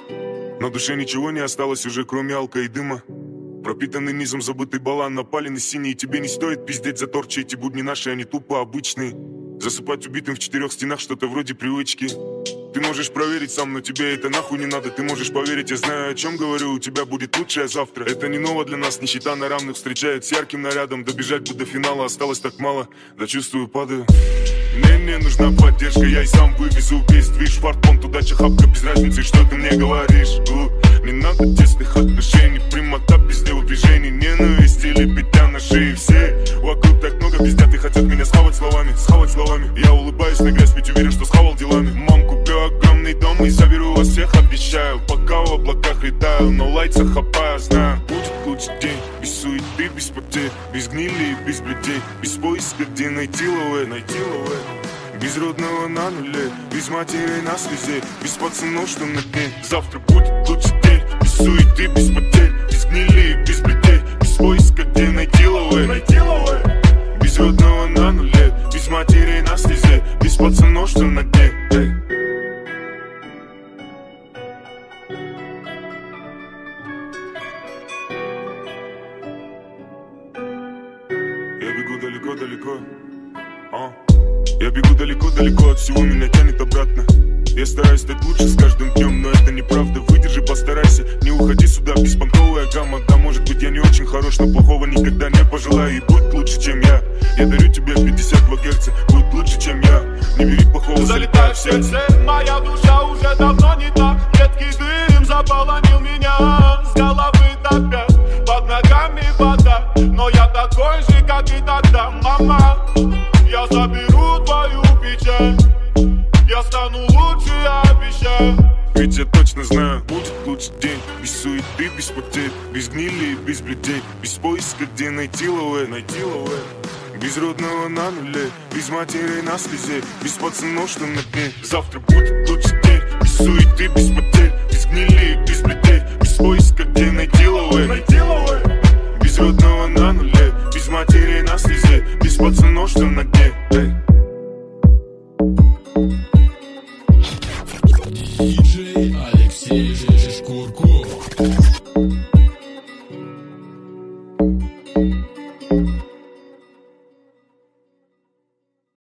На душе ничего не осталось уже, кроме алка и дыма. Пропитанный низом забытый балан, напаленный синий. Тебе не стоит пиздеть за торчи, эти будни наши, они тупо обычные. Засыпать убитым в 4 стенах, что-то вроде привычки. Ты можешь проверить сам, но тебе это нахуй не надо. Ты можешь поверить, я знаю, о чем говорю. У тебя будет лучшее завтра. Это не ново для нас, нищета на равных встречает с ярким нарядом. Добежать бы до финала, осталось так мало. Да чувствую, падаю. Мне нужна поддержка, я и сам вывезу весь движ. Фартпонт, удача, хапка, без разницы, что ты мне говоришь. Не надо тесных отношений, прямота без движений. Ненависть или петля на шее. Все вокруг так много пиздят и хотят меня схавать словами. Я улыбаюсь на грязь, ведь уверен, что схавал делами. Мам, куплю огромный дом и заберу вас всех, обещаю. Пока в облаках летаю, но лайца хапаю, знаю. Будет лучший день, без суеты, без потерь, без гнили и без блядей, без поиска, где найти лове. Без родного на нуле, без матери на слезе, без пацанов, что на дне. Завтра будет лучший день, без суеты, без потерь, без гнили и без блядей, без поиска, где найти лове. Без родного на нуле, без матери на слезе, без пацанов, что на дне. Я бегу далеко-далеко. Я бегу далеко-далеко, от всего меня тянет обратно. Я стараюсь стать лучше с каждым днем, но это неправда. Выдержи, постарайся, не уходи сюда, беспонтовая гамма. Да, может быть, я не очень хорош, но плохого никогда не пожелаю. И будь лучше, чем я. Я дарю тебе 52 герца, будь лучше, чем я. Не бери плохого, залетай в сердце. Моя душа уже давно не та. Едкий дым заполонил меня с головы до пят. Под ногами вода, но я такой же, как и тогда, мама. Я заберу твою печаль, я стану лучше, я обещаю. Ведь я точно знаю, будет лучший день. Без суеты, без потерь, без гнили и без блядей, без поиска, где найти лове. Без родного на нуле, без матери на слезе, без пацанов, что на дне. Завтра будет лучший день. Без суеты, без потерь, без гнили и без блядей, без поиска, где найти лове.